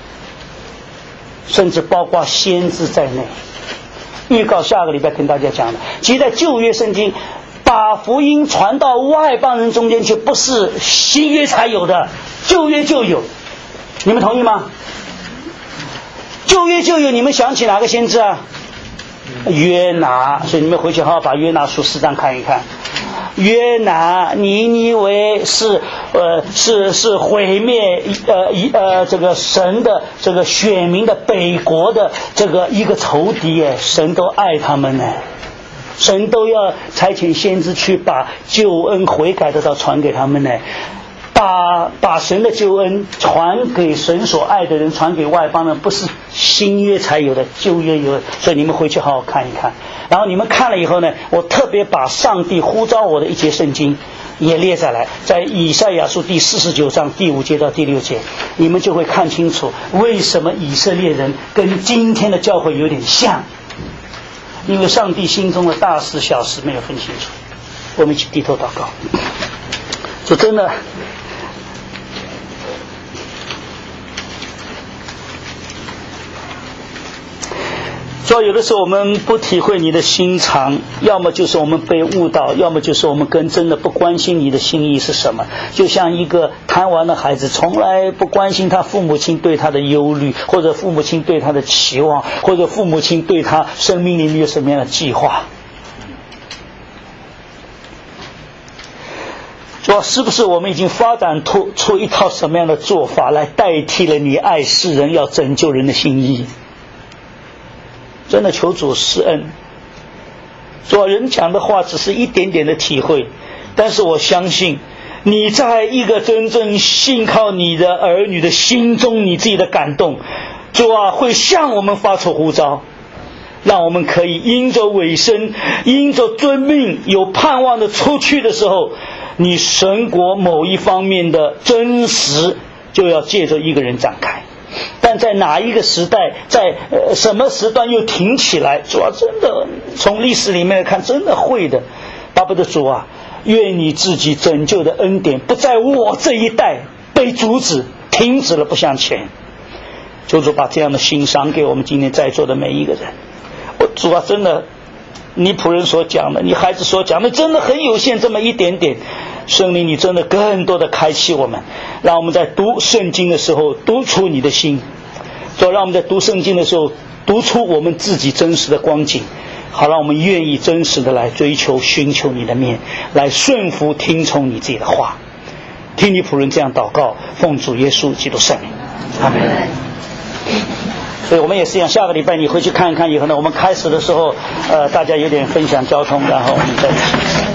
甚至包括先知在内。预告下个礼拜跟大家讲的，其实在旧约圣经把福音传到外邦人中间去，不是新约才有的，旧约就有，你们同意吗？旧约就有，你们想起哪个先知啊？约拿，所以你们回去好好把约拿书4章看一看。约拿，尼尼微是毁灭这个神的这个选民的北国的这个一个仇敌哎，神都爱他们呢，神都要差遣先知去把救恩悔改的道传给他们呢，把神的救恩传给神所爱的人，传给外邦人，不是新约才有的，旧约有的，所以你们回去好好看一看。然后你们看了以后呢，我特别把上帝呼召我的一节圣经也列下来，在以赛亚书第49章第5节到第6节，你们就会看清楚为什么以色列人跟今天的教会有点像，因为上帝心中的大事小事没有分清楚。我们一起低头祷告。就真的主要有的时候我们不体会你的心肠，要么就是我们被误导，要么就是我们更真的不关心你的心意是什么。就像一个贪玩的孩子，从来不关心他父母亲对他的忧虑，或者父母亲对他的期望，或者父母亲对他生命里面有什么样的计划。说是不是我们已经发展出一套什么样的做法来代替了你爱世人要拯救人的心意？真的求主施恩。说人讲的话只是一点点的体会，但是我相信你在一个真正信靠你的儿女的心中，你自己的感动，主啊会向我们发出呼召，让我们可以因着委身，因着遵命，有盼望的出去的时候，你神国某一方面的真实就要借着一个人展开。但在哪一个时代，在什么时段又停起来，主啊真的从历史里面看真的会的。巴不得主啊，愿你自己拯救的恩典不在我这一代被阻止，停止了不向前。求主把这样的心赏给我们今天在座的每一个人。主啊真的，你仆人所讲的，你孩子所讲的真的很有限，这么一点点。圣灵你真的更多的开启我们，让我们在读圣经的时候读出你的心，让我们在读圣经的时候读出我们自己真实的光景，好让我们愿意真实的来追求寻求你的面，来顺服听从你自己的话。听你仆人这样祷告，奉主耶稣基督圣名，阿们。所以我们也是一样，下个礼拜你回去看一看以后呢，我们开始的时候大家有点分享交通，然后我们再一起